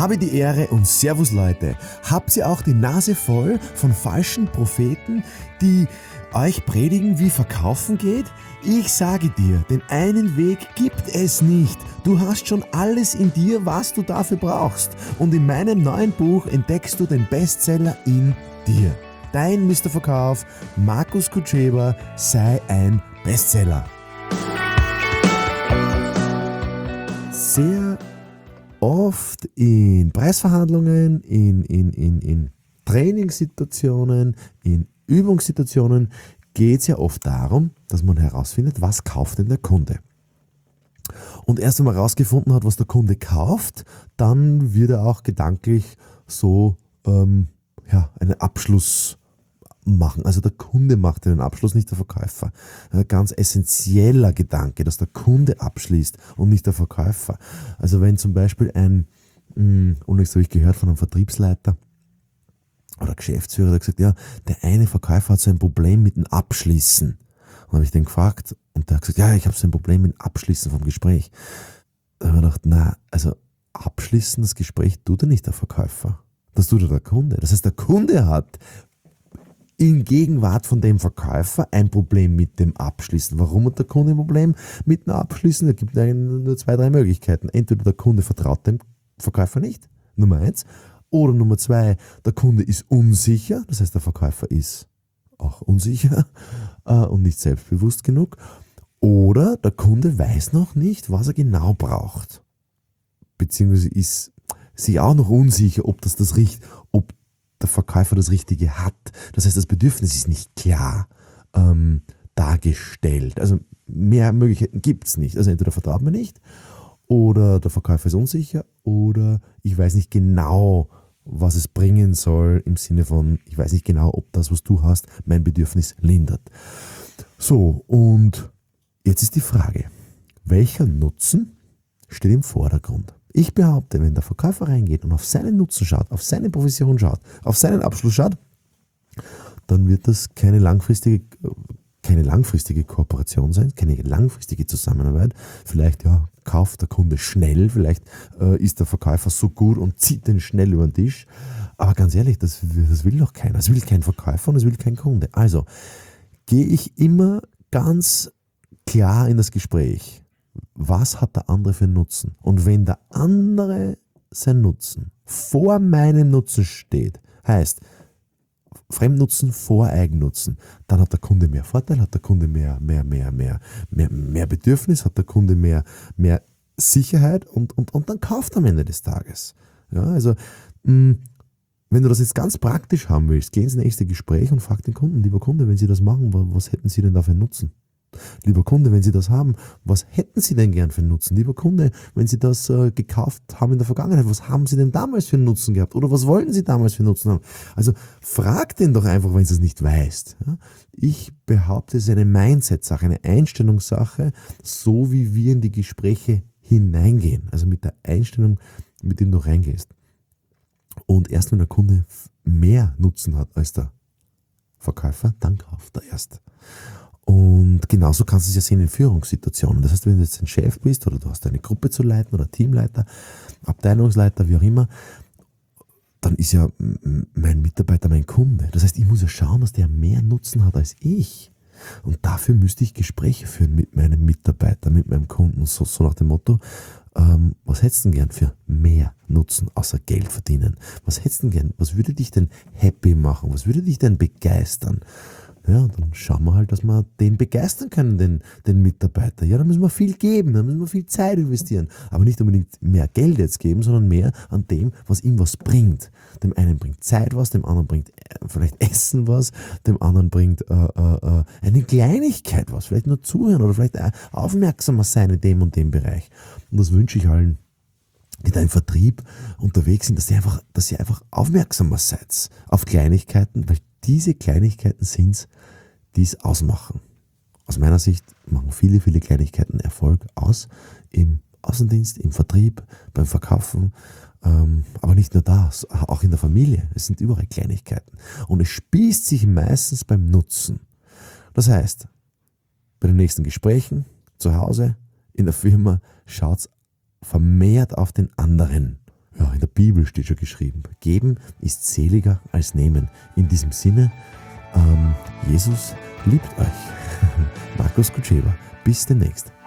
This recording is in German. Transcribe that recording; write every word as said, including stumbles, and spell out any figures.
Habe die Ehre und Servus Leute. Habt ihr auch die Nase voll von falschen Propheten, die euch predigen, wie Verkaufen geht? Ich sage dir, den einen Weg gibt es nicht. Du hast schon alles in dir, was du dafür brauchst. Und in meinem neuen Buch entdeckst du den Bestseller in dir. Dein Mister Verkauf, Markus Kutscheber, sei ein Bestseller. Sehr oft in Preisverhandlungen, in, in, in, in Trainingssituationen, in Übungssituationen geht es ja oft darum, dass man herausfindet, was kauft denn der Kunde. Und erst wenn man herausgefunden hat, was der Kunde kauft, dann wird er auch gedanklich so ähm, ja, einen Abschluss machen. Also der Kunde macht den Abschluss, nicht der Verkäufer. Ein ganz essentieller Gedanke, dass der Kunde abschließt und nicht der Verkäufer. Also wenn zum Beispiel ein, und das habe ich gehört von einem Vertriebsleiter oder Geschäftsführer, der hat gesagt, ja, der eine Verkäufer hat so ein Problem mit dem Abschließen. Und habe ich den gefragt und der hat gesagt, ja, ich habe so ein Problem mit dem Abschließen vom Gespräch. Da habe ich gedacht, na, also abschließen das Gespräch tut ja nicht der Verkäufer. Das tut ja der Kunde. Das heißt, der Kunde hat in Gegenwart von dem Verkäufer ein Problem mit dem Abschließen. Warum hat der Kunde ein Problem mit dem Abschließen? Es gibt nur zwei, drei Möglichkeiten. Entweder der Kunde vertraut dem Verkäufer nicht, Nummer eins. Oder Nummer zwei, der Kunde ist unsicher, das heißt der Verkäufer ist auch unsicher äh, und nicht selbstbewusst genug. Oder der Kunde weiß noch nicht, was er genau braucht. Beziehungsweise ist sich auch noch unsicher, ob das das Richt, ob der Verkäufer das Richtige hat. Das heißt, das Bedürfnis ist nicht klar ähm, dargestellt. Also mehr Möglichkeiten gibt es nicht. Also entweder vertraut man nicht oder der Verkäufer ist unsicher oder ich weiß nicht genau, was es bringen soll im Sinne von, ich weiß nicht genau, ob das, was du hast, mein Bedürfnis lindert. So, und jetzt ist die Frage, welcher Nutzen steht im Vordergrund? Ich behaupte, wenn der Verkäufer reingeht und auf seinen Nutzen schaut, auf seine Provision schaut, auf seinen Abschluss schaut, dann wird das keine langfristige, keine langfristige Kooperation sein, keine langfristige Zusammenarbeit. Vielleicht ja, kauft der Kunde schnell, vielleicht äh, ist der Verkäufer so gut und zieht den schnell über den Tisch. Aber ganz ehrlich, das, das will doch keiner. Das will kein Verkäufer und das will kein Kunde. Also gehe ich immer ganz klar in das Gespräch. Was hat der andere für einen Nutzen? Und wenn der andere sein Nutzen vor meinem Nutzen steht, heißt Fremdnutzen vor Eigennutzen, dann hat der Kunde mehr Vorteil, hat der Kunde mehr, mehr, mehr, mehr, mehr, mehr Bedürfnis, hat der Kunde mehr, mehr Sicherheit und, und, und dann kauft er am Ende des Tages. Ja, also mh, wenn du das jetzt ganz praktisch haben willst, geh ins nächste Gespräch und frag den Kunden, lieber Kunde, wenn Sie das machen, was hätten Sie denn da für einen Nutzen? Lieber Kunde, wenn Sie das haben, was hätten Sie denn gern für einen Nutzen? Lieber Kunde, wenn Sie das äh, gekauft haben in der Vergangenheit, was haben Sie denn damals für einen Nutzen gehabt? Oder was wollten Sie damals für einen Nutzen haben? Also frag den doch einfach, wenn Sie es nicht weißt. Ja? Ich behaupte, es ist eine Mindset-Sache, eine Einstellungssache, so wie wir in die Gespräche hineingehen. Also mit der Einstellung, mit dem du reingehst. Und erst wenn der Kunde mehr Nutzen hat als der Verkäufer, dann kauft er erst. Und genauso kannst du es ja sehen in Führungssituationen. Das heißt, wenn du jetzt ein Chef bist oder du hast eine Gruppe zu leiten oder Teamleiter, Abteilungsleiter, wie auch immer, dann ist ja mein Mitarbeiter mein Kunde. Das heißt, ich muss ja schauen, dass der mehr Nutzen hat als ich. Und dafür müsste ich Gespräche führen mit meinem Mitarbeiter, mit meinem Kunden. So, so nach dem Motto, ähm, was hättest du denn gern für mehr Nutzen außer Geld verdienen? Was hättest du denn gern? Was würde dich denn happy machen? Was würde dich denn begeistern? Ja, dann schauen wir halt, dass wir den begeistern können, den, den Mitarbeiter. Ja, da müssen wir viel geben, da müssen wir viel Zeit investieren. Aber nicht unbedingt mehr Geld jetzt geben, sondern mehr an dem, was ihm was bringt. Dem einen bringt Zeit was, dem anderen bringt vielleicht Essen was, dem anderen bringt äh, äh, eine Kleinigkeit was. Vielleicht nur zuhören oder vielleicht aufmerksamer sein in dem und dem Bereich. Und das wünsche ich allen, die da im Vertrieb unterwegs sind, dass ihr einfach, dass ihr einfach aufmerksamer seid auf Kleinigkeiten, weil diese Kleinigkeiten sind es, die es ausmachen. Aus meiner Sicht machen viele, viele Kleinigkeiten Erfolg aus im Außendienst, im Vertrieb, beim Verkaufen, ähm, aber nicht nur das, auch in der Familie. Es sind überall Kleinigkeiten. Und es spießt sich meistens beim Nutzen. Das heißt, bei den nächsten Gesprächen, zu Hause, in der Firma, schaut vermehrt auf den anderen. Ja, in der Bibel steht schon geschrieben. Geben ist seliger als nehmen. In diesem Sinne, ähm, Jesus liebt euch. Markus Kutscheba. Bis demnächst.